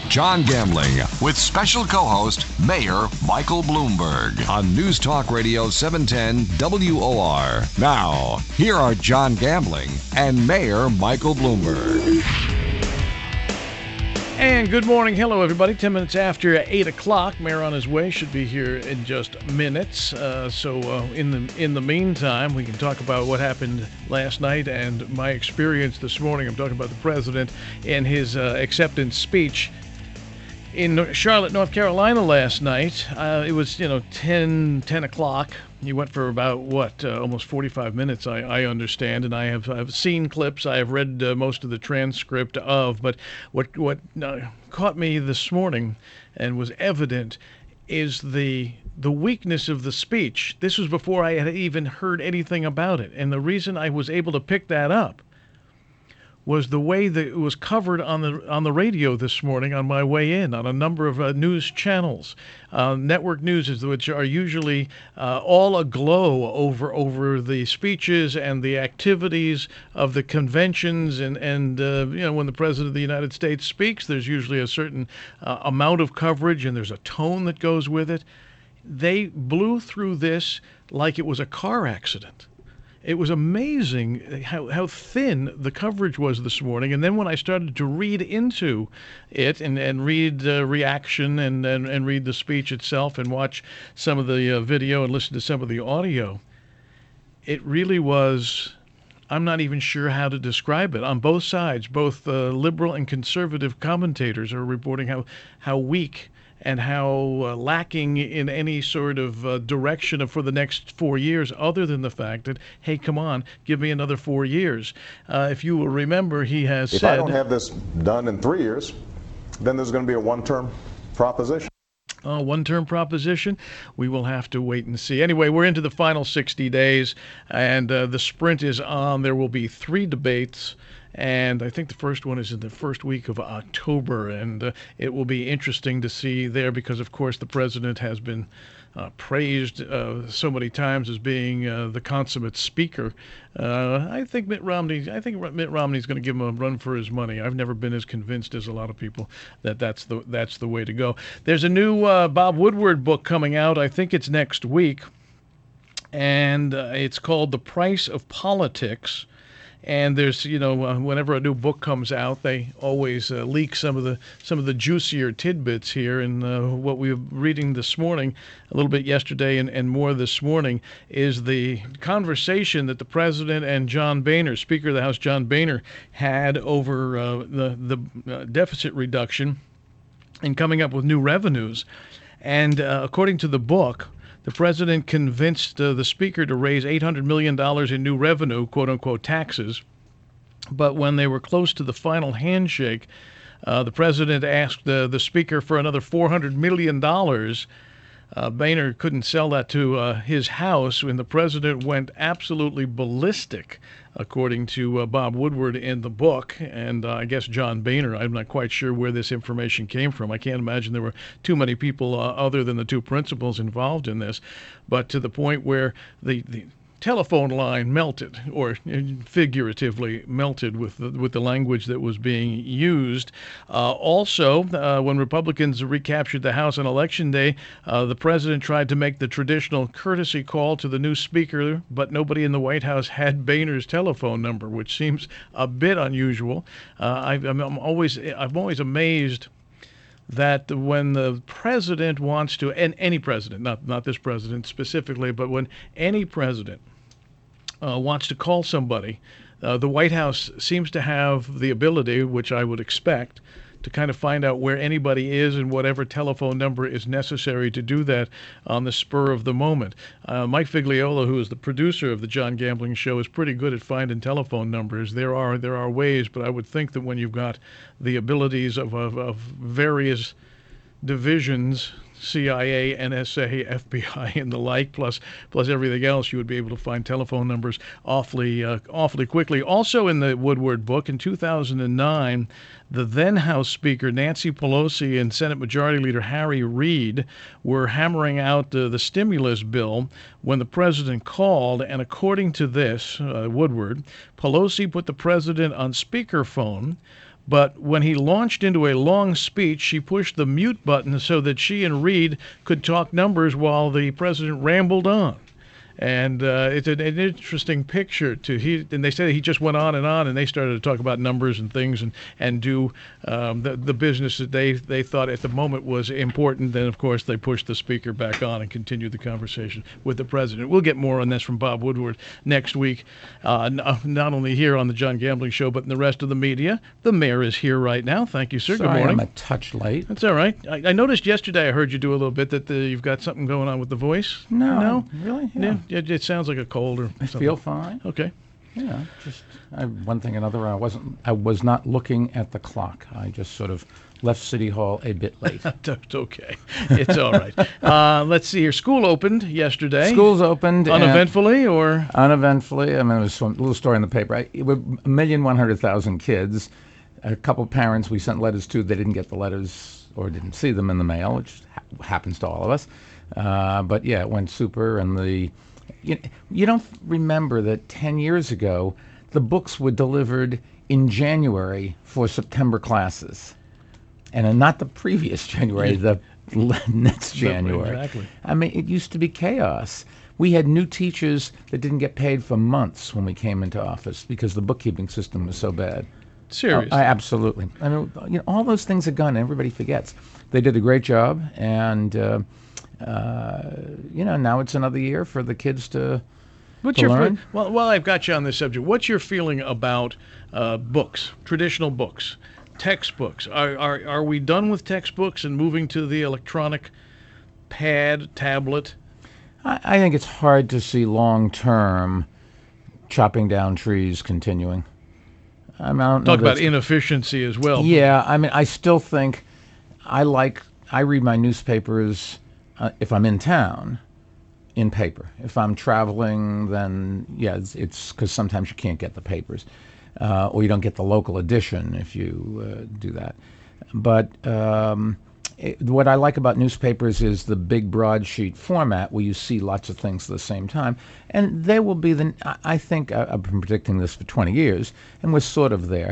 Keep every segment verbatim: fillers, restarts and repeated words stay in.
John Gambling with special co-host Mayor Michael Bloomberg on News Talk Radio seven ten W O R. Now, here are John Gambling and Mayor Michael Bloomberg. And good morning. Hello, everybody. Ten minutes after eight o'clock. Mayor on his way. Should be here in just minutes. Uh, so uh, in the in the meantime, we can talk about what happened last night and my experience this morning. I'm talking about the president and his uh, acceptance speech in Charlotte, North Carolina last night. Uh, it was, you know, ten, ten o'clock. He went for about, what, uh, almost forty-five minutes, I, I understand, and I have I've seen clips. I have read uh, most of the transcript of, but what, what uh, caught me this morning and was evident is the the weakness of the speech. This was before I had even heard anything about it, and the reason I was able to pick that up was the way that it was covered on the on the radio this morning on my way in on a number of uh, news channels, uh, network news, which are usually uh, all aglow over over the speeches and the activities of the conventions, and and uh, you know, when the president of the United States speaks, there's usually a certain uh, amount of coverage and there's a tone that goes with it. They blew through this like it was a car accident. It was amazing how, how thin the coverage was this morning. And then when I started to read into it and, and read uh, reaction and, and, and read the speech itself and watch some of the uh, video and listen to some of the audio, it really was, I'm not even sure how to describe it. On both sides, both uh, liberal and conservative commentators are reporting how, how weak and how uh, lacking in any sort of uh, direction for the next four years, other than the fact that, hey, come on, give me another four years. Uh, if you will remember, he has if said... If I don't have this done in three years, then there's going to be a one-term proposition. Uh, one-term proposition. We will have to wait and see. Anyway, we're into the final sixty days, and uh, the sprint is on. There will be three debates, and I think the first one is in the first week of October, and uh, it will be interesting to see there because, of course, the president has been uh, praised uh, so many times as being uh, the consummate speaker. Uh, I think Mitt Romney. I think Mitt Romney's going to give him a run for his money. I've never been as convinced as a lot of people that that's the that's the way to go. There's a new uh, Bob Woodward book coming out. I think it's next week, and uh, it's called The Price of Politics. And there's, you know, uh, whenever a new book comes out, they always uh, leak some of the some of the juicier tidbits here. And uh, what we were reading this morning, a little bit yesterday and, and more this morning, is the conversation that the president and John Boehner, Speaker of the House John Boehner, had over uh, the, the uh, deficit reduction and coming up with new revenues. And uh, according to the book, the president convinced uh, the speaker to raise eight hundred million dollars in new revenue, quote-unquote taxes. But when they were close to the final handshake, uh, the president asked uh, the speaker for another four hundred million dollars. Uh, Boehner couldn't sell that to uh, his house when the president went absolutely ballistic, according to uh, Bob Woodward in the book, and uh, I guess John Boehner. I'm not quite sure where this information came from. I can't imagine there were too many people uh, other than the two principals involved in this, but to the point where the, the telephone line melted, or figuratively melted with the, with the language that was being used. Uh, also, uh, when Republicans recaptured the House on Election Day, uh, the president tried to make the traditional courtesy call to the new speaker, but nobody in the White House had Boehner's telephone number, which seems a bit unusual. Uh, I, I'm, I'm always I'm always amazed that when the president wants to, and any president, not not this president specifically, but when any president uh, wants to call somebody, uh, the White House seems to have the ability, which I would expect, to kind of find out where anybody is and whatever telephone number is necessary to do that on the spur of the moment. Uh, Mike Figliola, who is the producer of the John Gambling Show, is pretty good at finding telephone numbers. There are there are ways, but I would think that when you've got the abilities of, of, of various divisions, C I A, N S A, F B I, and the like, plus plus everything else, you would be able to find telephone numbers awfully uh, awfully quickly. Also in the Woodward book, in two thousand nine, the then House Speaker Nancy Pelosi and Senate Majority Leader Harry Reid were hammering out uh, the stimulus bill when the president called, and according to this, uh, Woodward, Pelosi put the president on speakerphone, But when he launched into a long speech, she pushed the mute button so that she and Reid could talk numbers while the president rambled on. And uh, it's an, an interesting picture to he. And they said he just went on and on, and they started to talk about numbers and things, and and do um, the the business that they they thought at the moment was important. Then of course they pushed the speaker back on and continued the conversation with the president. We'll get more on this from Bob Woodward next week, uh, not only here on the John Gambling Show, but in the rest of the media. The mayor is here right now. Thank you, sir. Sorry, Good morning. I'm a touch late. That's all right. I, I noticed yesterday I heard you do a little bit that the, you've got something going on with the voice. No, no, really? Yeah. yeah. It, it sounds like a cold or I something. feel fine. Okay. Yeah, just I, one thing or another. I wasn't. I was not looking at the clock. I just sort of left City Hall a bit late. It's okay. It's all right. Uh, let's see here. School opened yesterday. Schools opened uneventfully, or uneventfully. I mean, it was a little story in the paper. I, it was a million one hundred thousand kids. A couple parents we sent letters to. They didn't get the letters or didn't see them in the mail, which ha- happens to all of us. Uh, but yeah, it went super, and the. You, you don't remember that ten years ago, the books were delivered in January for September classes, and not the previous January, the next January. Exactly. I mean, it used to be chaos. We had new teachers that didn't get paid for months when we came into office because the bookkeeping system was so bad. Seriously? Oh, I, absolutely. I mean, you know, all those things are gone. Everybody forgets. They did a great job, and. Uh, Uh, you know, now it's another year for the kids to, what's to your learn. Fe- well, while I've got you on this subject, what's your feeling about uh, books, traditional books, textbooks? Are, are are we done with textbooks and moving to the electronic pad, tablet? I, I think it's hard to see long-term chopping down trees continuing. I mean, I don't know Talk about that's- inefficiency as well. Yeah, I mean, I still think I like, I read my newspapers uh, if I'm in town, in paper. If I'm traveling, then yeah, it's because sometimes you can't get the papers, uh, or you don't get the local edition if you uh, do that. But um, it, what I like about newspapers is the big broadsheet format where you see lots of things at the same time. And there will be the, I I think, I, I've been predicting this for twenty years, and we're sort of there,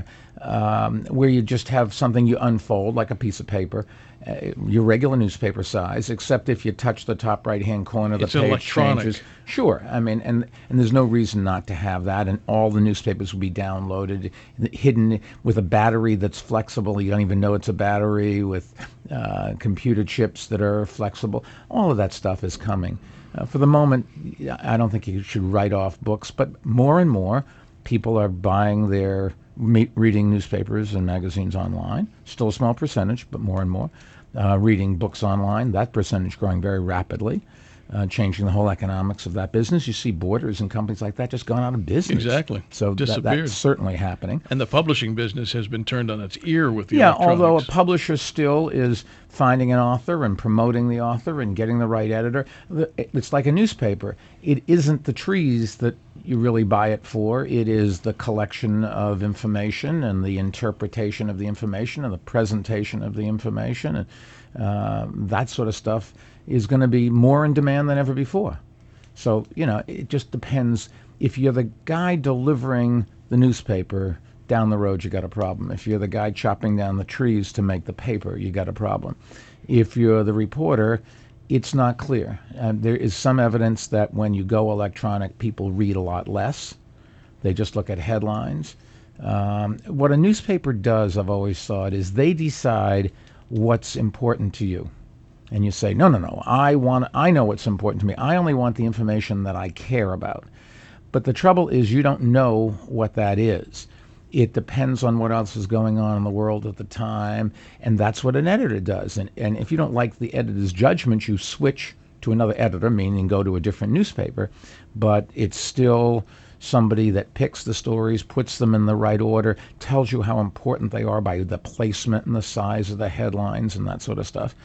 um, where you just have something you unfold like a piece of paper, uh, your regular newspaper size, except if you touch the top right-hand corner, the It's page electronic. changes. Sure, I mean, and and there's no reason not to have that, and all the newspapers will be downloaded, hidden with a battery that's flexible. You don't even know it's a battery, with uh, computer chips that are flexible. All of that stuff is coming. Uh, for the moment, I don't think you should write off books, but more and more people are buying their, me- reading newspapers and magazines online. Still a small percentage, but more and more. Uh, reading books online, that percentage growing very rapidly, uh, changing the whole economics of that business. You see Borders and companies like that just gone out of business. Exactly. So that, Disappeared. that's certainly happening. And the publishing business has been turned on its ear with the Yeah, electronics. although a publisher still is finding an author and promoting the author and getting the right editor. The- It's like a newspaper. It isn't the trees that you really buy it for. It is the collection of information and the interpretation of the information and the presentation of the information. And uh, that sort of stuff is going to be more in demand than ever before. So, you know, it just depends. If you're the guy delivering the newspaper, down the road you got a problem. If you're the guy chopping down the trees to make the paper, you got a problem. If you're the reporter, it's not clear. Uh, there is some evidence that when you go electronic, people read a lot less. They just look at headlines. Um, what a newspaper does, I've always thought, is they decide what's important to you. And you say, no, no, no, I want, I know what's important to me. I only want the information that I care about. But the trouble is you don't know what that is. It depends on what else is going on in the world at the time, and that's what an editor does. And, and if you don't like the editor's judgment, you switch to another editor, meaning go to a different newspaper. But it's still somebody that picks the stories, puts them in the right order, tells you how important they are by the placement and the size of the headlines and that sort of stuff.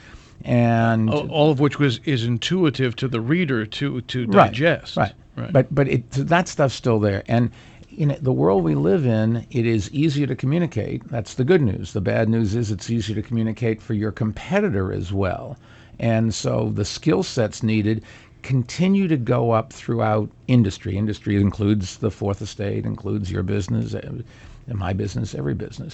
And all, all of which was is intuitive to the reader to to Right, digest. Right, right. But but it, that stuff's still there. And in the world we live in, it is easier to communicate. That's the good news. The bad news is it's easier to communicate for your competitor as well. And so the skill sets needed continue to go up throughout industry. Industry includes the fourth estate, includes your business, In my business, every business.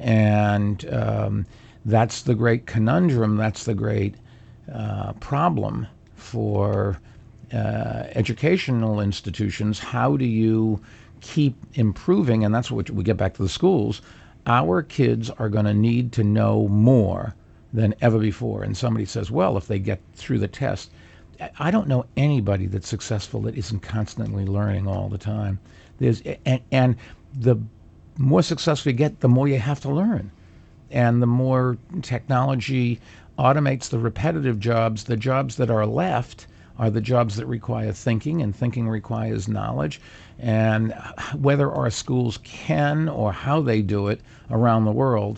And um, that's the great conundrum. That's the great uh, problem for uh, educational institutions. How do you keep improving? And that's what we get back to the schools. Our kids are going to need to know more than ever before. And somebody says, well, if they get through the test, I don't know anybody that's successful that isn't constantly learning all the time. There's and, and the more successful you get, the more you have to learn. And the more technology automates the repetitive jobs, the jobs that are left are the jobs that require thinking, and thinking requires knowledge. And whether our schools can or how they do it around the world,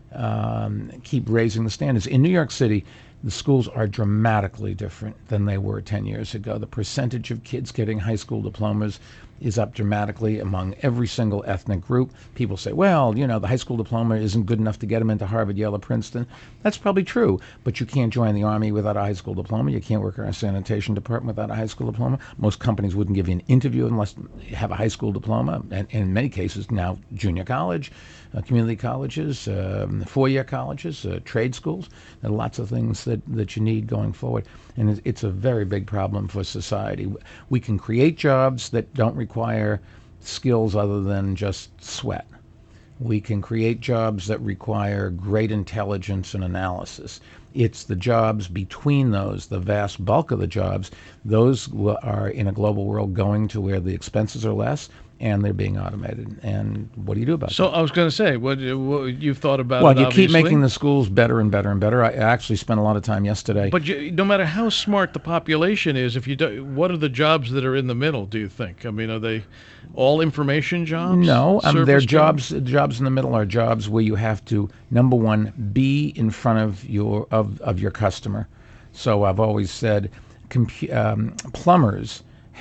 um, keep raising the standards. In New York City, the schools are dramatically different than they were ten years ago. The percentage of kids getting high school diplomas is up dramatically among every single ethnic group. People say, well, you know, the high school diploma isn't good enough to get them into Harvard, Yale, or Princeton. That's probably true, but you can't join the Army without a high school diploma. You can't work in a sanitation department without a high school diploma. Most companies wouldn't give you an interview unless you have a high school diploma, and, and in many cases now junior college, uh, community colleges, um, four-year colleges, uh, trade schools. There are lots of things that, that you need going forward, and it's, it's a very big problem for society. We can create jobs that don't require skills other than just sweat. We can create jobs that require great intelligence and analysis. It's the jobs between those, the vast bulk of the jobs, those are in a global world going to where the expenses are less and they're being automated. And what do you do about so that? So I was going to say, what, what you've thought about well, it, you obviously. keep making the schools better and better and better. I actually spent a lot of time yesterday. But you, no matter how smart the population is, if you do, what are the jobs that are in the middle, do you think? I mean, are they all information jobs? No, um, they're jobs? jobs. Jobs in the middle are jobs where you have to, number one, be in front of your of, of your customer. So I've always said, compu- um, plumbers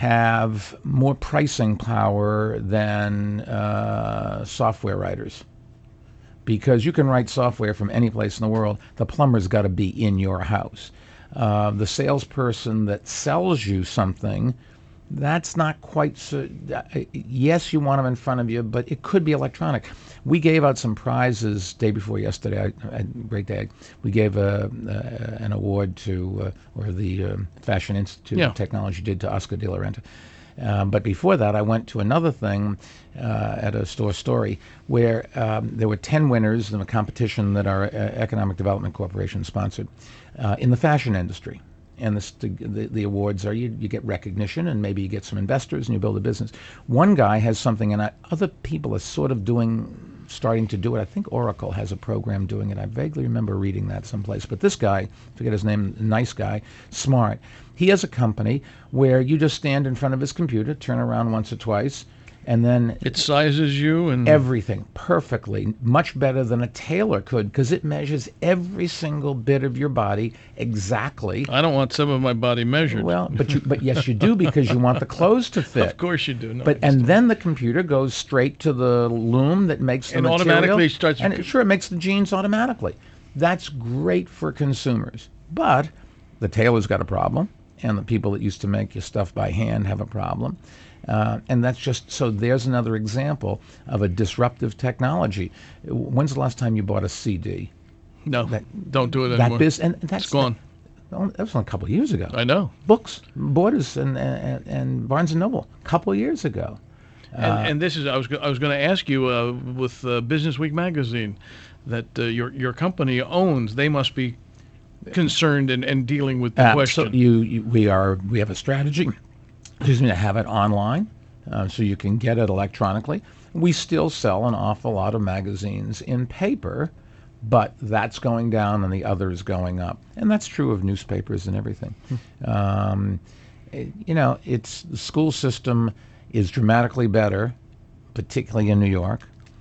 have more pricing power than uh, software writers, because you can write software from any place in the world. The plumber's got to be in your house. Uh, the salesperson that sells you something, that's not quite so. Uh, yes, you want them in front of you, but it could be electronic. We gave out some prizes day before yesterday. I, I, great day. We gave a, a, an award to, uh, or the um, Fashion Institute yeah. of Technology did to Oscar de la Renta. Um, but before that, I went to another thing uh, at a store story where um, there were ten winners in a competition that our uh, Economic Development Corporation sponsored uh, in the fashion industry. And this, the, the awards are you, you get recognition, and maybe you get some investors and you build a business. One guy has something, and I, other people are sort of doing, starting to do it. I think Oracle has a program doing it. I vaguely remember reading that someplace. But this guy, forget his name, nice guy, smart. He has a company where you just stand in front of his computer, turn around once or twice, and then it sizes you and everything perfectly, much better than a tailor could, because it measures every single bit of your body exactly. I don't want some of my body measured. Well, but you, but yes, you do, because you want the clothes to fit. Of course you do. No, but and then the computer goes straight to the loom that makes the and material, automatically starts. And it, sure, it makes the jeans automatically. That's great for consumers, but the tailor's got a problem, and the people that used to make your stuff by hand have a problem. Uh, and that's just, so there's another example of a disruptive technology. When's the last time you bought a C D? No, that, don't do it that anymore. Biz, and that's it's gone. That, that was only a couple of years ago. I know. Books, Borders, and, and, and Barnes and Noble, a couple of years ago. And, uh, and this is, I was I was going to ask you uh, with uh, Business Week magazine that uh, your your company owns. They must be concerned and, and dealing with the uh, question. So you, you, we are, we have a strategy. Excuse me, to have it online, uh, so you can get it electronically. We still sell an awful lot of magazines in paper, but that's going down and the other is going up. And that's true of newspapers and everything. Hmm. Um, it, you know, it's the school system is dramatically better, particularly in New York.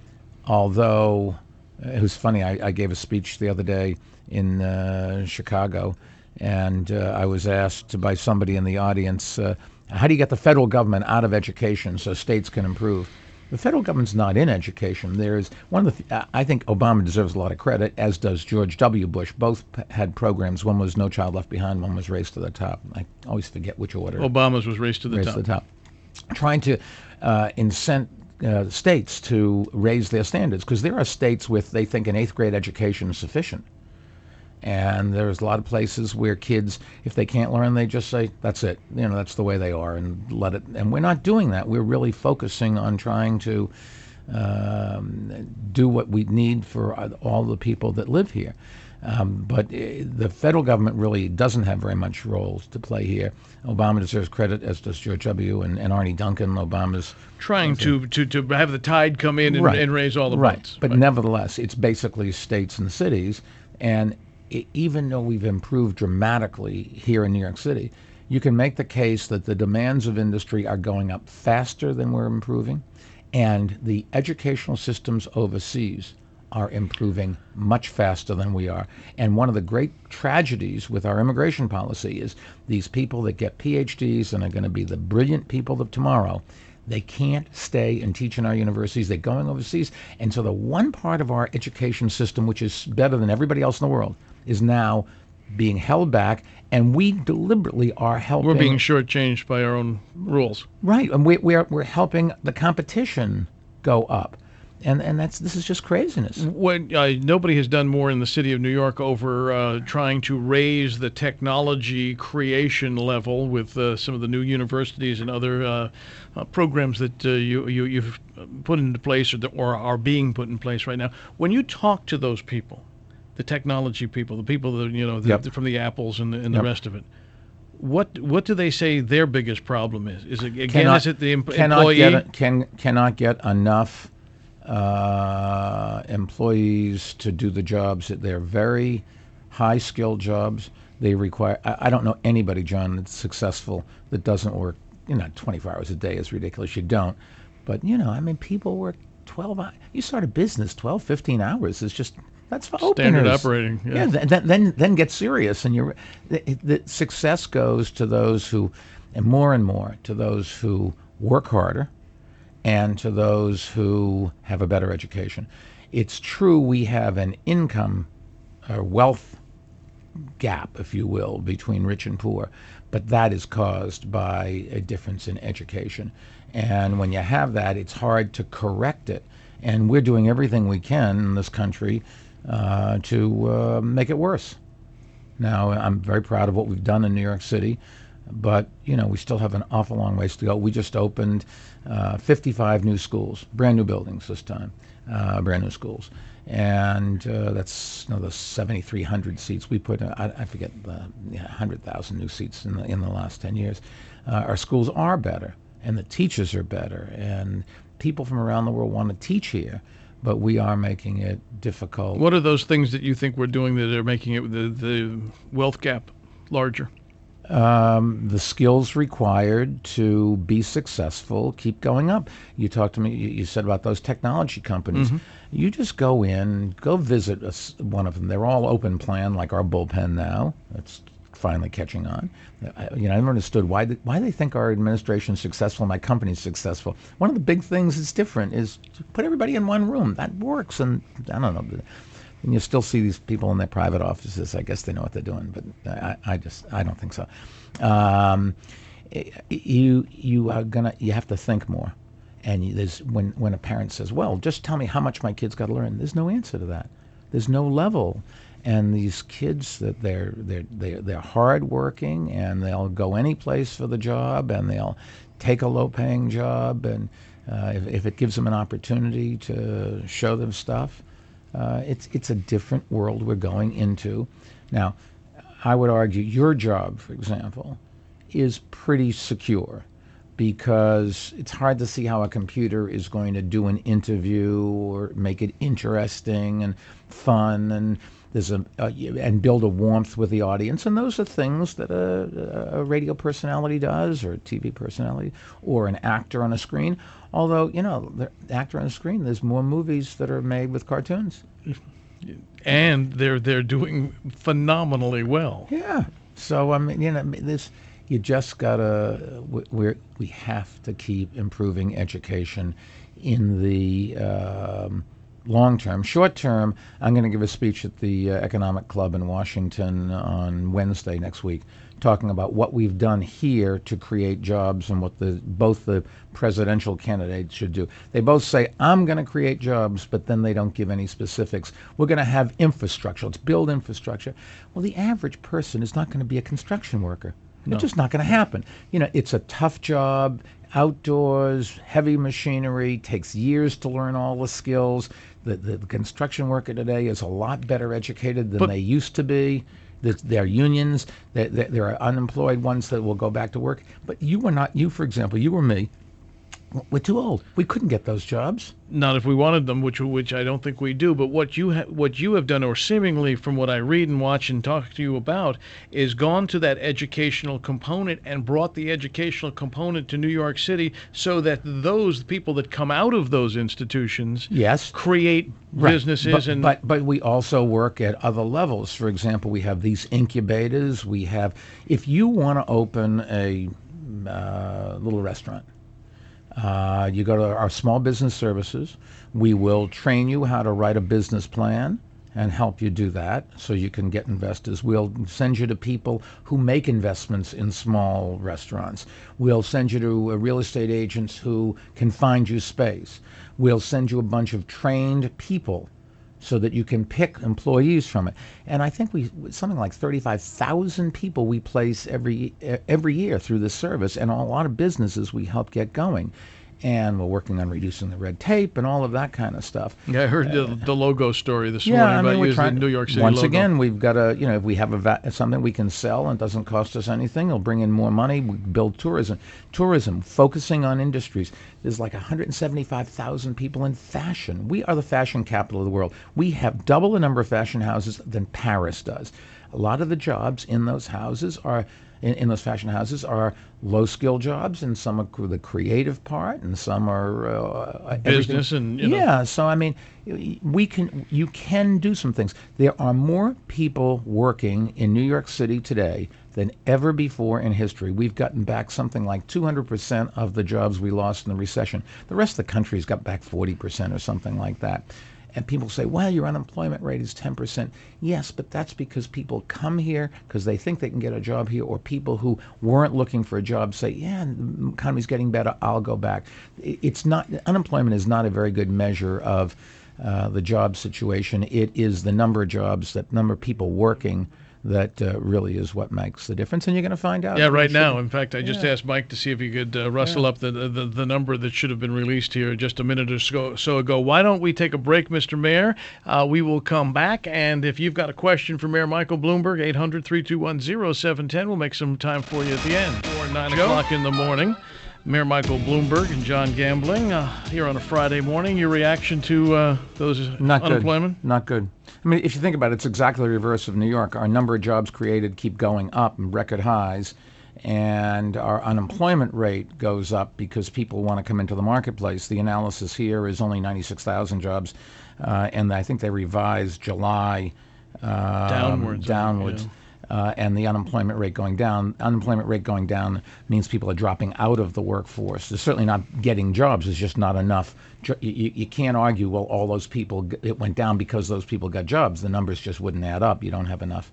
Although, it was funny, I, I gave a speech the other day in uh, Chicago, and uh, I was asked by somebody in the audience, uh, how do you get the federal government out of education so states can improve? The federal government's not in education. There's one of the, th- I think Obama deserves a lot of credit, as does George W. Bush. Both p- had programs. One was No Child Left Behind, one was Race to the Top. I always forget which order. Obama's was Race to the Race Top. to the Top. Trying to uh, incent uh, states to raise their standards, because there are states with, they think an eighth grade education is sufficient. And there's a lot of places where kids, if they can't learn, they just say, that's it. You know, that's the way they are, and let it. And we're not doing that. We're really focusing on trying to um, do what we need for all the people that live here. Um, but uh, the federal government really doesn't have very much roles to play here. Obama deserves credit, as does George W. and, and Arnie Duncan. Obama's trying to, to, to have the tide come in and, right. and raise all the right. boats. But right. nevertheless, it's basically states and cities. And it, even though we've improved dramatically here in New York City, you can make the case that the demands of industry are going up faster than we're improving, and the educational systems overseas are improving much faster than we are. And one of the great tragedies with our immigration policy is these people that get P H Ds and are going to be the brilliant people of tomorrow, they can't stay and teach in our universities. They're going overseas. And so the one part of our education system, which is better than everybody else in the world, is now being held back, and we deliberately are helping. We're being shortchanged by our own rules. Right, and we, we are, we're helping the competition go up. And and that's this is just craziness. When, uh, nobody has done more in the city of New York over uh, trying to raise the technology creation level with uh, some of the new universities and other uh, uh, programs that uh, you, you you've put into place or, the, or are being put in place right now. When you talk to those people, the technology people, the people that you know the, Yep. the, from the Apples and the, and Yep. the rest of it, what what do they say their biggest problem is? Is it again? Cannot- is it the em- cannot employee? Get, can cannot get enough uh, employees to do the jobs. They're very high skilled jobs. They require. I, I don't know anybody, John, that's successful that doesn't work. You know, twenty-four hours a day is ridiculous. You don't. But you know, I mean, people work twelve hours. You start a business, twelve, fifteen hours is just. That's for Standard openers. operating. Yeah. Yeah. th- th- then then get serious, and you're. The, the success goes to those who, and more and more to those who work harder, and to those who have a better education. It's true we have an income or wealth gap, if you will, between rich and poor, but that is caused by a difference in education. And when you have that, it's hard to correct it. And we're doing everything we can in this country uh, to uh, make it worse. Now, I'm very proud of what we've done in New York City, but, you know, we still have an awful long ways to go. We just opened uh, fifty-five new schools, brand new buildings this time, uh, brand new schools. And uh, that's you know, the seventy-three hundred seats. We put, uh, I, I forget, uh, yeah, one hundred thousand new seats in the, in the last ten years. Uh, our schools are better, and the teachers are better, and people from around the world want to teach here, but we are making it difficult. What are those things that you think we're doing that are making it the, the wealth gap larger? Um, the skills required to be successful keep going up. You talked to me, you, you said about those technology companies. Mm-hmm. You just go in, go visit a s one of them. They're all open plan, like our bullpen now. That's finally catching on. I, you know, I never understood why they, why they think our administration is successful, my company's successful. One of the big things that's different is to put everybody in one room. That works, and I don't know. And you still see these people in their private offices. I guess they know what they're doing, but I, I just I don't think so. Um, you you are gonna you have to think more, and you, there's when when a parent says, "Well, just tell me how much my kid's got to learn." There's no answer to that. There's no level, and these kids that they're they're they're, they're hardworking, and they'll go any place for the job, and they'll take a low-paying job, and uh, if, if it gives them an opportunity to show them stuff. Uh, it's it's a different world we're going into. Now, I would argue your job, for example, is pretty secure because it's hard to see how a computer is going to do an interview or make it interesting and fun, and there's a, a and build a warmth with the audience. And those are things that a, a radio personality does, or a T V personality, or an actor on a screen. Although, you know, the actor on the screen, there's more movies that are made with cartoons. And they're they're doing phenomenally well. Yeah. So, I mean, you know, this, you just gotta, we we have to keep improving education in the um, long term. Short term, I'm going to give a speech at the uh, Economic Club in Washington on Wednesday next week, talking about what we've done here to create jobs and what the both the presidential candidates should do. They both say, I'm going to create jobs, but then they don't give any specifics. We're going to have infrastructure. Let's build infrastructure. Well, the average person is not going to be a construction worker. No. It's just not going to happen. You know, it's a tough job, outdoors, heavy machinery, takes years to learn all the skills. The, the, the construction worker today is a lot better educated than But- they used to be. There's, there are unions. There, there, there are unemployed ones that will go back to work. But you were not, you, for example, you or me, we're too old. We couldn't get those jobs. Not if we wanted them, which which I don't think we do. But what you ha- what you have done, or seemingly from what I read and watch and talk to you about, is gone to that educational component and brought the educational component to New York City, so that those people that come out of those institutions, Yes. create Right. businesses but, and but but we also work at other levels. For example, we have these incubators. We have, if you want to open a uh, little restaurant, uh, you go to our small business services. We will train you how to write a business plan and help you do that so you can get investors. We'll send you to people who make investments in small restaurants. We'll send you to uh, real estate agents who can find you space. We'll send you a bunch of trained people so that you can pick employees from it. And I think we something like thirty-five thousand people we place every every year through this service, and a lot of businesses we help get going. And we're working on reducing the red tape and all of that kind of stuff. Yeah, I heard the, the logo story this Yeah, morning I about mean, we're using trying, the New York City once logo. again, we've got to, you know, if we have a va- something we can sell and it doesn't cost us anything, it'll bring in more money. We build tourism. Tourism, focusing on industries. There's like one hundred seventy-five thousand people in fashion. We are the fashion capital of the world. We have double the number of fashion houses than Paris does. A lot of the jobs in those houses are, in, in those fashion houses, are low-skill jobs, and some are the creative part, and some are uh, everything. Business and, you know. Yeah, so I mean, we can, you can do some things. There are more people working in New York City today than ever before in history. We've gotten back something like two hundred percent of the jobs we lost in the recession. The rest of the country's got back forty percent or something like that. And people say, well, your unemployment rate is ten percent. Yes, but that's because people come here because they think they can get a job here, or people who weren't looking for a job say, yeah, the economy's getting better, I'll go back. It's not, unemployment is not a very good measure of uh, the job situation. It is the number of jobs, that number of people working, that uh, really is what makes the difference, and you're going to find out. Yeah, right eventually. now. In fact, I just Yeah. asked Mike to see if he could uh, rustle Yeah. up the, the the number that should have been released here just a minute or so, so ago. Why don't we take a break, Mister Mayor? Uh, we will come back, and if you've got a question for Mayor Michael Bloomberg, eight hundred, three two one, oh seven one oh, we'll make some time for you at the end. Or nine o'clock in the morning. Mayor Michael Bloomberg and John Gambling uh, here on a Friday morning. Your reaction to uh, those Not unemployment? good. Not good. I mean, if you think about it, it's exactly the reverse of New York. Our number of jobs created keep going up, record highs, and our unemployment rate goes up because people want to come into the marketplace. The analysis here is only ninety-six thousand jobs, uh, and I think they revised July um, Downwards, Downwards. yeah. Uh, and the unemployment rate going down. Unemployment rate going down means people are dropping out of the workforce. They're certainly not getting jobs. There's just not enough. Jo- you, you can't argue, well, all those people, g- it went down because those people got jobs. The numbers just wouldn't add up. You don't have enough.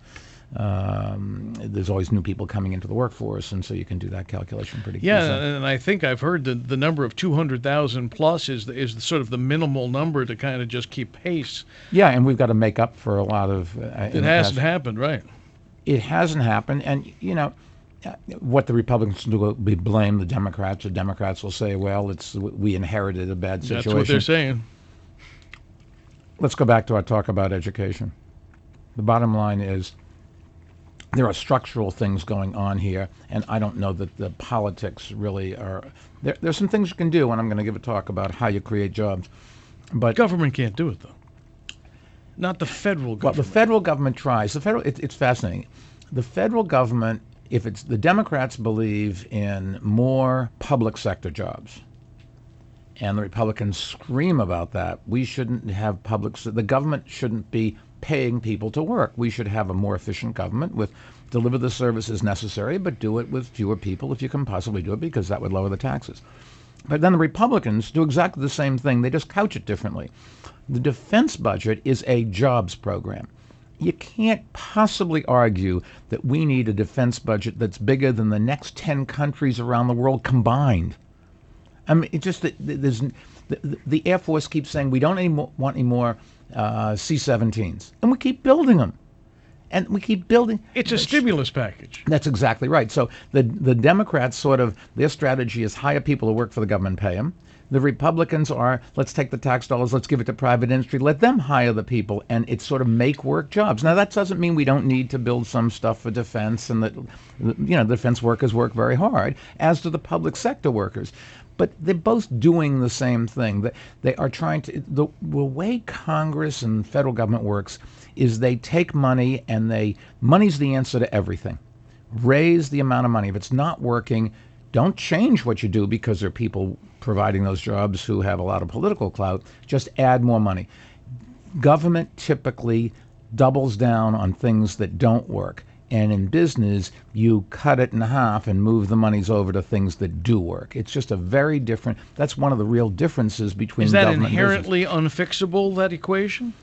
Um, there's always new people coming into the workforce, and so you can do that calculation pretty Yeah, easily. and I think I've heard that the number of two hundred thousand plus is the, is the sort of the minimal number to kind of just keep pace. Yeah, and we've got to make up for a lot of... Uh, in It the hasn't past- happened, right? It hasn't happened, and you know uh, what the Republicans do will be blame the Democrats. The Democrats will say, "Well, it's we inherited a bad situation." That's what they're saying. Let's go back to our talk about education. The bottom line is there are structural things going on here, and I don't know that the politics really are. There, there's some things you can do, and I'm going to give a talk about how you create jobs. But Government can't do it, though. Not the federal Well, government. the federal government tries. The federal, it, it's fascinating. The federal government, if it's the Democrats believe in more public sector jobs, and the Republicans scream about that. We shouldn't have public. The government shouldn't be paying people to work. We should have a more efficient government with deliver the services necessary, but do it with fewer people if you can possibly do it, because that would lower the taxes. But then the Republicans do exactly the same thing. They just couch it differently. The defense budget is a jobs program. You can't possibly argue that we need a defense budget that's bigger than the next ten countries around the world combined. I mean, it just, there's, the, the Air Force keeps saying we don't any more, want any more uh, C seventeens. And we keep building them. And we keep building. It's a stimulus package. That's exactly right. So the the Democrats sort of, their strategy is hire people who work for the government, pay them. The Republicans are, let's take the tax dollars, let's give it to private industry, let them hire the people, and it's sort of make work jobs. Now, that doesn't mean we don't need to build some stuff for defense, and that, you know, defense workers work very hard, as do the public sector workers. But they're both doing the same thing. They, they are trying to, the, the way Congress and federal government works is they take money and they, money's the answer to everything. Raise the amount of money. If it's not working, don't change what you do because there are people providing those jobs who have a lot of political clout. Just add more money. Government typically doubles down on things that don't work. And in business, you cut it in half and move the monies over to things that do work. It's just a very different, that's one of the real differences between Is that government inherently unfixable, that equation?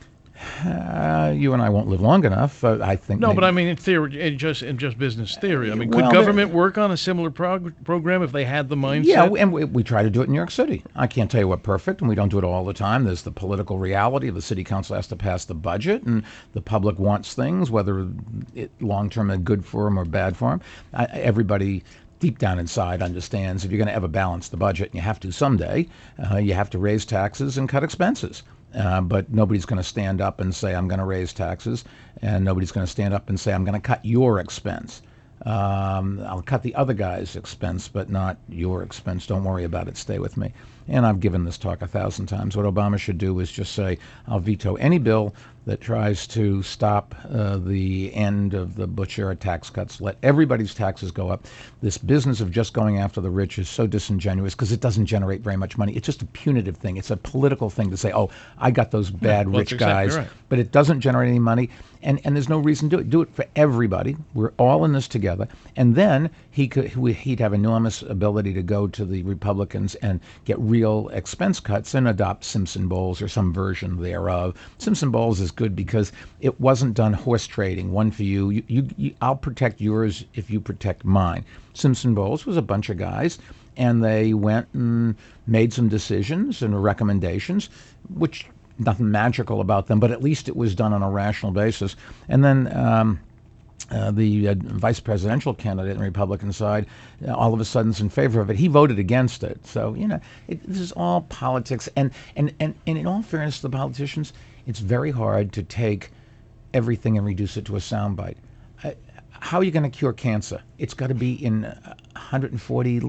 Uh, you and I won't live long enough. Uh, I think. No, maybe. but I mean, in theory, in just in just business theory. I mean, could Well, government work on a similar prog- program if they had the mindset? Yeah, and we, we try to do it in New York City. I can't tell you we're perfect, and we don't do it all the time. There's the political reality. The city council has to pass the budget, and the public wants things, whether it long-term are good for them or bad for them. I, everybody deep down inside understands if you're going to ever balance the budget, and you have to someday, uh, you have to raise taxes and cut expenses. Uh, but nobody's going to stand up and say, I'm going to raise taxes, and nobody's going to stand up and say, I'm going to cut your expense. Um, I'll cut the other guy's expense, but not your expense. Don't worry about it. Stay with me. And I've given this talk a thousand times. What Obama should do is just say, I'll veto any bill that tries to stop uh, the end of the Bush-era tax cuts. Let everybody's taxes go up. This business of just going after the rich is so disingenuous because it doesn't generate very much money. It's just a punitive thing. It's a political thing to say, oh, I got those bad yeah, well, rich exactly guys. Right. But it doesn't generate any money. And, and there's no reason to do it. Do it for everybody. We're all in this together. And then he could, he'd have enormous ability to go to the Republicans and get real expense cuts and adopt Simpson Bowles or some version thereof. Simpson Bowles is good because it wasn't done horse trading. One for you. You, you, you. I'll protect yours if you protect mine. Simpson Bowles was a bunch of guys, and they went and made some decisions and recommendations, which nothing magical about them, but at least it was done on a rational basis. And then um, uh, the uh, vice presidential candidate on the Republican side, uh, all of a sudden is in favor of it. He voted against it. So, you know, it, this is all politics. And, and, and, and in all fairness to the politicians, it's very hard to take everything and reduce it to a soundbite. Uh, how are you going to cure cancer? It's got to be in one hundred forty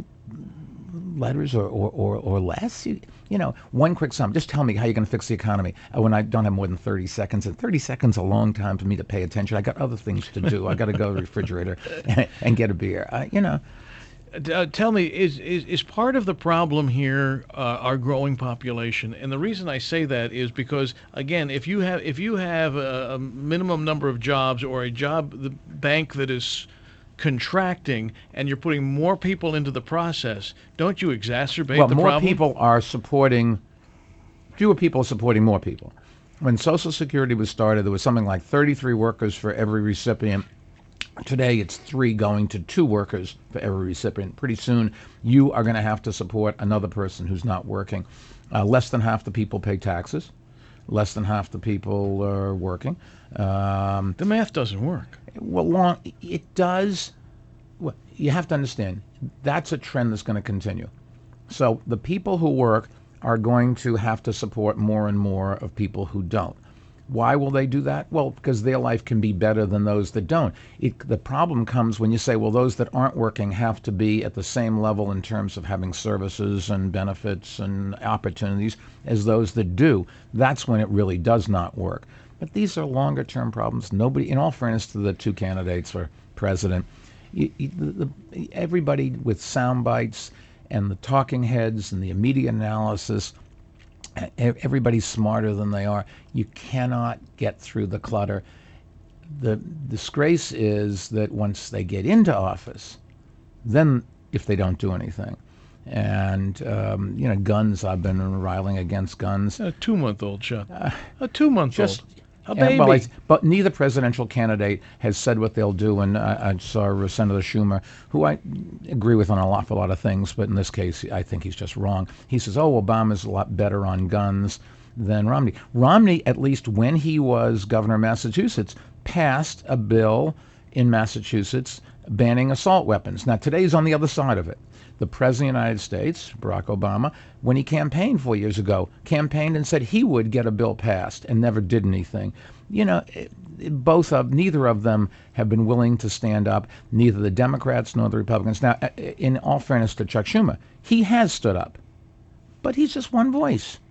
letters or, or, or, or less. You, you know, one quick sum. Just tell me how you're going to fix the economy uh, when I don't have more than thirty seconds. And thirty seconds is a long time for me to pay attention. I got other things to do. I got to go to the refrigerator and, and get a beer. Uh, you know. Uh, tell me, is, is is part of the problem here uh, our growing population? And the reason I say that is because, again, if you have if you have a, a minimum number of jobs or a job the bank that is contracting and you're putting more people into the process, don't you exacerbate well, the more problem? More people are supporting, fewer people are supporting more people. When Social Security was started, there was something like thirty-three workers for every recipient. Today, it's three going to two workers for every recipient. Pretty soon, you are going to have to support another person who's not working. Uh, less than half the people pay taxes. Less than half the people are working. Um, the math doesn't work. Well, long, it does. Well, you have to understand, that's a trend that's going to continue. So the people who work are going to have to support more and more of people who don't. Why will they do that? Well, because their life can be better than those that don't. It, the problem comes when you say, well, those that aren't working have to be at the same level in terms of having services and benefits and opportunities as those that do. That's when it really does not work. But these are longer-term problems. Nobody, in all fairness to the two candidates for president, you, you, the, the, everybody with sound bites and the talking heads and the immediate analysis, everybody's smarter than they are. You cannot get through the clutter. The disgrace is that once they get into office, then if they don't do anything, And, um, you know, guns, I've been riling against guns. A two-month-old shot. Uh, a two-month-old. Just, a baby. And, well, I, but neither presidential candidate has said what they'll do. And I, I saw Senator Schumer, who I agree with on an awful lot of things, but in this case, I think he's just wrong. He says, oh, Obama's a lot better on guns than Romney. Romney, at least when he was governor of Massachusetts, passed a bill in Massachusetts banning assault weapons. Now, today's on the other side of it. The President of the United States, Barack Obama, when he campaigned four years ago, campaigned and said he would get a bill passed and never did anything. You know, it, it, both of, neither of them have been willing to stand up, neither the Democrats nor the Republicans. Now, in all fairness to Chuck Schumer, he has stood up, but he's just one voice.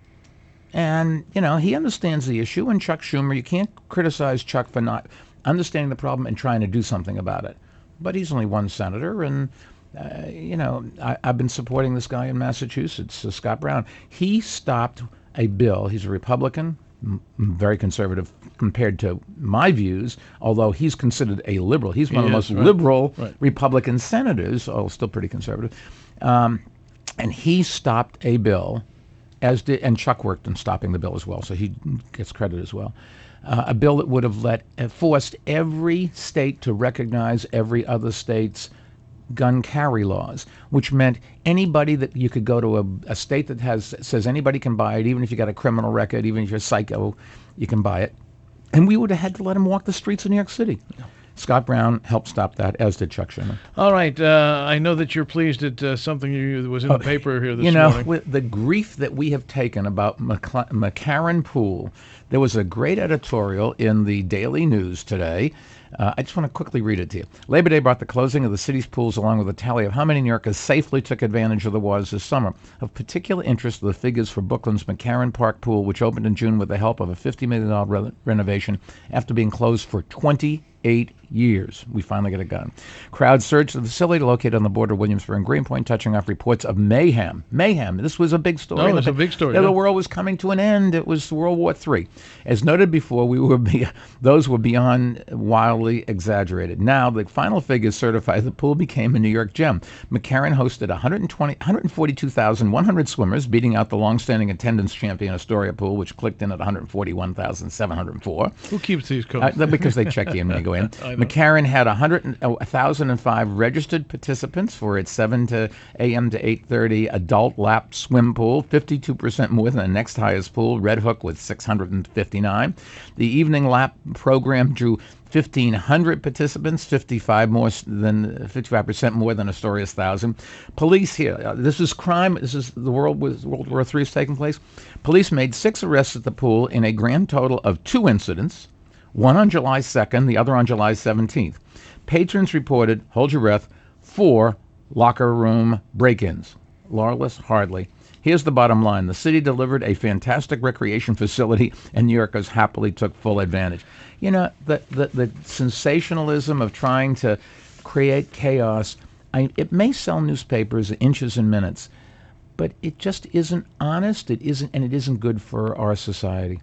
And, you know, he understands the issue, and Chuck Schumer, you can't criticize Chuck for not understanding the problem and trying to do something about it. But he's only one senator, and Uh, you know, I, I've been supporting this guy in Massachusetts, uh, Scott Brown. He stopped a bill. He's a Republican, m- very conservative compared to my views, although he's considered a liberal. He's one he of the is, most right. liberal right. Republican senators, oh, still pretty conservative. Um, and he stopped a bill, as did, and Chuck worked on stopping the bill as well, so he gets credit as well. Uh, a bill that would have let uh, forced every state to recognize every other state's gun carry laws, which meant anybody that you could go to a, a state that has says anybody can buy it, even if you got a criminal record, even if you're psycho, you can buy it. And we would have had to let him walk the streets of New York City. Scott Brown helped stop that, as did Chuck Schumer. All right. Uh, I know that you're pleased at uh, something you, that was in the Oh, paper here this you know, morning. with the grief that we have taken about McCla- McCarran Pool, there was a great editorial in the Daily News today. Uh, I just want to quickly read it to you. Labor Day brought the closing of the city's pools along with a tally of how many New Yorkers safely took advantage of the waters this summer. Of particular interest are the figures for Brooklyn's McCarran Park Pool, which opened in June with the help of a fifty million dollars re- renovation after being closed for twenty-eight years. We finally get it done. Crowds surged to the facility located on the border of Williamsburg and Greenpoint, touching off reports of mayhem. Mayhem. This was a big story. No, it was a big story. The, yeah. the world was coming to an end. It was World War Three. As noted before, we were be, those were beyond wildly exaggerated. Now, the final figures certify the pool became a New York gem. McCarran hosted one hundred twenty, one hundred forty-two thousand one hundred swimmers, beating out the long-standing attendance champion Astoria Pool, which clicked in at one hundred forty-one thousand seven hundred four. Who keeps these codes? Uh, because they check in when you go in. McCarran had one hundred, one thousand five registered participants for its seven a.m. to eight thirty adult lap swim pool, fifty-two percent more than the next highest pool, Red Hook, with six hundred fifty-nine. The evening lap program drew fifteen hundred participants, fifty-five more than fifty-five percent more than Astoria's thousand. Police here. Uh, this is crime. This is the world was World War Three is taking place. Police made six arrests at the pool in a grand total of two incidents. One on July second, the other on July seventeenth. Patrons reported, hold your breath, four locker room break-ins. Lawless? Hardly. Here's the bottom line. The city delivered a fantastic recreation facility, and New Yorkers happily took full advantage. You know, the, the, the sensationalism of trying to create chaos, I, it may sell newspapers inches and minutes, but it just isn't honest, it isn't, and it isn't good for our society.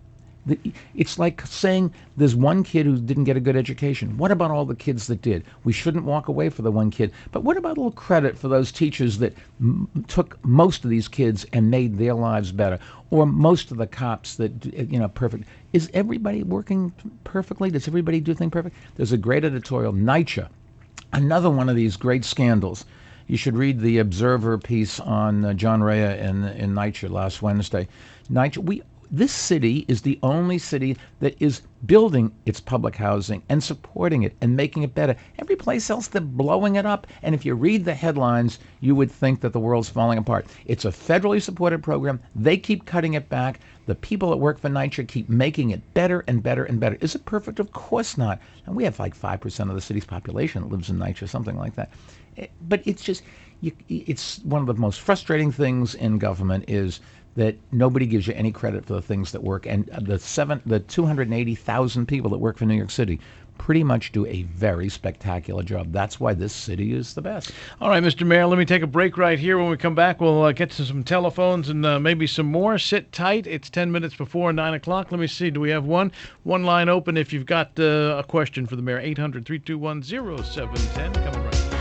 It's like saying there's one kid who didn't get a good education. What about all the kids that did? We shouldn't walk away for the one kid. But what about a little credit for those teachers that m- took most of these kids and made their lives better? Or most of the cops that, you know, perfect. Is everybody working perfectly? Does everybody do things perfect? There's a great editorial, NYCHA, another one of these great scandals. You should read the Observer piece on uh, John Rea in, in NYCHA last Wednesday. NYCHA, we This city is the only city that is building its public housing and supporting it and making it better. Every place else, they're blowing it up. And if you read the headlines, you would think that the world's falling apart. It's a federally supported program. They keep cutting it back. The people that work for NYCHA keep making it better and better and better. Is it perfect? Of course not. And we have like five percent of the city's population that lives in NYCHA, something like that. But it's just, you, it's one of the most frustrating things in government is that nobody gives you any credit for the things that work. And the seven, the two hundred eighty thousand people that work for New York City pretty much do a very spectacular job. That's why this city is the best. All right, Mister Mayor, let me take a break right here. When we come back, we'll uh, get to some telephones and uh, maybe some more. Sit tight. It's ten minutes before nine o'clock. Let me see. Do we have one? One line open if you've got uh, a question for the mayor. eight hundred, three two one, oh seven one oh. Coming right.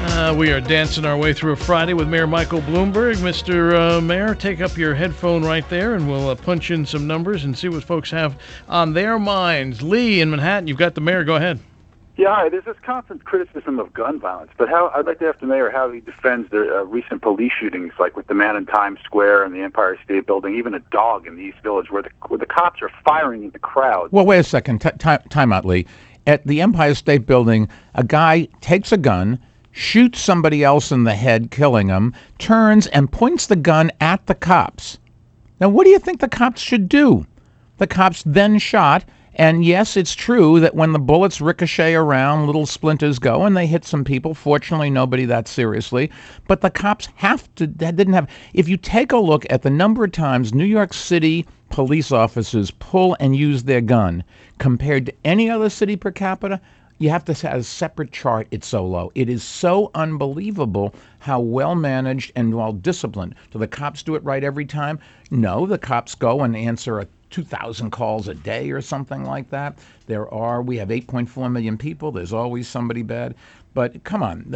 Uh, we are dancing our way through a Friday with Mayor Michael Bloomberg. Mister Uh, Mayor, take up your headphone right there, and we'll uh, punch in some numbers and see what folks have on their minds. Lee in Manhattan, you've got the mayor. Go ahead. Yeah, hi. There's this constant criticism of gun violence, but how I'd like to ask the mayor how he defends the uh, recent police shootings, like with the man in Times Square and the Empire State Building, even a dog in the East Village, where the where the cops are firing at the crowd. Well, wait a second. T- time, time out, Lee. At the Empire State Building, a guy takes a gun, shoots somebody else in the head, killing him, turns and points the gun at the cops. Now, what do you think the cops should do? The cops then shot. And yes, it's true that when the bullets ricochet around, little splinters go, and they hit some people. Fortunately, nobody that seriously. But the cops have to, that didn't have, if you take a look at the number of times New York City police officers pull and use their gun compared to any other city per capita, you have to have a separate chart. It's so low. It is so unbelievable how well managed and well disciplined. Do the cops do it right every time? No, the cops go and answer a two thousand calls a day or something like that. There are, we have eight point four million people. There's always somebody bad. But come on,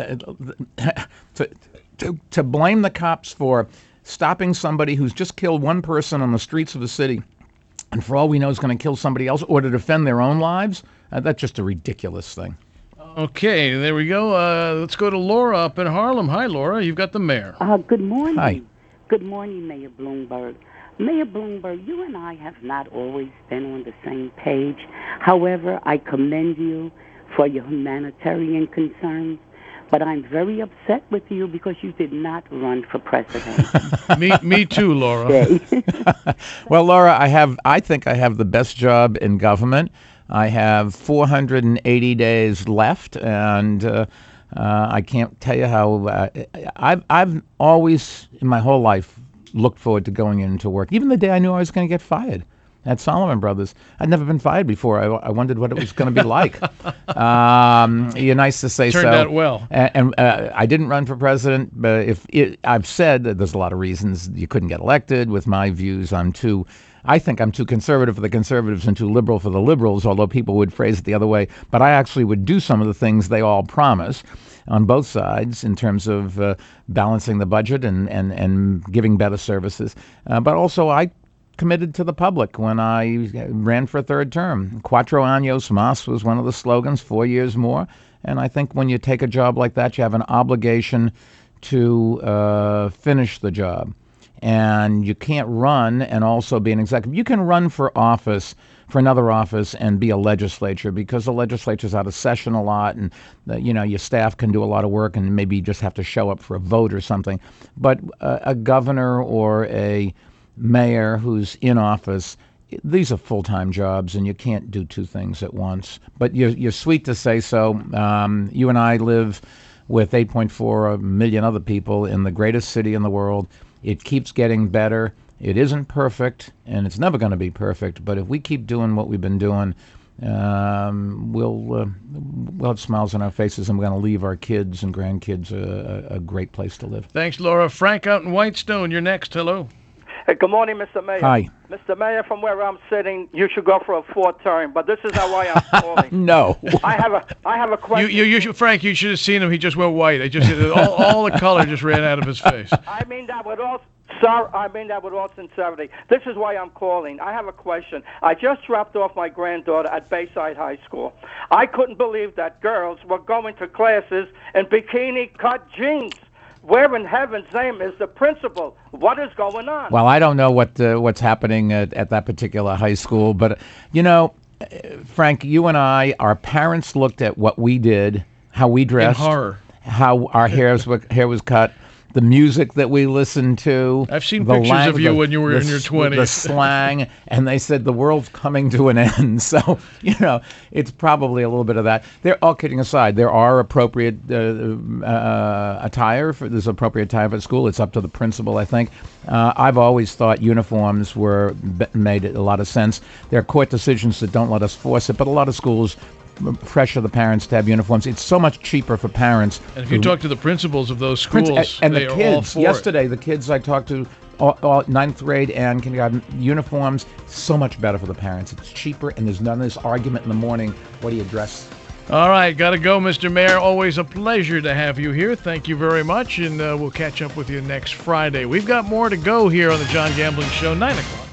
to, to, to blame the cops for stopping somebody who's just killed one person on the streets of the city, and for all we know is going to kill somebody else, or to defend their own lives, uh, that's just a ridiculous thing. Okay, there we go. Uh, let's go to Laura up in Harlem. Hi, Laura. You've got the mayor. Uh, good morning. Hi. Good morning, Mayor Bloomberg. Mayor Bloomberg, you and I have not always been on the same page. However, I commend you for your humanitarian concerns, but I'm very upset with you because you did not run for president. me, me too, Laura. Well, Laura, I have. I think I have the best job in government. I have four hundred eighty days left, and uh, uh, I can't tell you how uh, I've I've always in my whole life looked forward to going into work. Even the day I knew I was going to get fired at Solomon Brothers. I'd never been fired before. I, I wondered what it was going to be like. Um, you're nice to say Turned so. Turned out well. And, and uh, I didn't run for president, but if it, I've said that there's a lot of reasons you couldn't get elected. With my views, I'm too. I think I'm too conservative for the conservatives and too liberal for the liberals, although people would phrase it the other way. But I actually would do some of the things they all promise on both sides in terms of uh, balancing the budget and, and, and giving better services. Uh, but also I committed to the public when I ran for a third term. Cuatro años más was one of the slogans, four years more. And I think when you take a job like that, you have an obligation to uh, finish the job. And you can't run and also be an executive. You can run for office, for another office, and be a legislature because the legislature's out of session a lot, and the, you know your staff can do a lot of work, and maybe you just have to show up for a vote or something. But a, a governor or a mayor who's in office, these are full-time jobs, and you can't do two things at once. But you're, you're sweet to say so. Um, you and I live with eight point four million other people in the greatest city in the world. It keeps getting better. It isn't perfect, and it's never going to be perfect. But if we keep doing what we've been doing, um, we'll uh, we'll have smiles on our faces, and we're going to leave our kids and grandkids a, a great place to live. Thanks, Laura. Frank out in Whitestone, you're next. Hello. Hey, good morning, Mister Mayor. Hi. Mister Mayor, from where I'm sitting, you should go for a fourth term, but this is how I am calling. No. I have a I have a You, question. you, you should, Frank, you should have seen him. He just went white. I just all, all the color just ran out of his face. I mean that with all sorry, I mean that with all sincerity. This is why I'm calling. I have a question. I just dropped off my granddaughter at Bayside High School. I couldn't believe that girls were going to classes in bikini-cut jeans. Where in heaven's name is the principal? What is going on? Well, I don't know what uh, what's happening at, at that particular high school, but, you know, Frank, you and I, our parents looked at what we did, how we dressed, in horror, how our hairs were, hair was cut, the music that we listened to. I've seen the pictures lang- of you the, when you were the, in your twenties. The slang, and they said the world's coming to an end. So, you know, it's probably a little bit of that. They're all kidding aside. There are appropriate uh, uh, attire for there's appropriate attire for school. It's up to the principal, I think. Uh, I've always thought uniforms were made a lot of sense. There are court decisions that don't let us force it, but a lot of schools pressure the parents to have uniforms. It's so much cheaper for parents. And if you talk to the principals of those schools, Prince, and they the are kids, all for yesterday, it. the kids I talked to, all, all ninth grade and kindergarten, uniforms, so much better for the parents. It's cheaper, and there's none of this argument in the morning. What do you dress All right, got to go, Mister Mayor. Always a pleasure to have you here. Thank you very much, and uh, we'll catch up with you next Friday. We've got more to go here on the John Gambling Show, nine o'clock.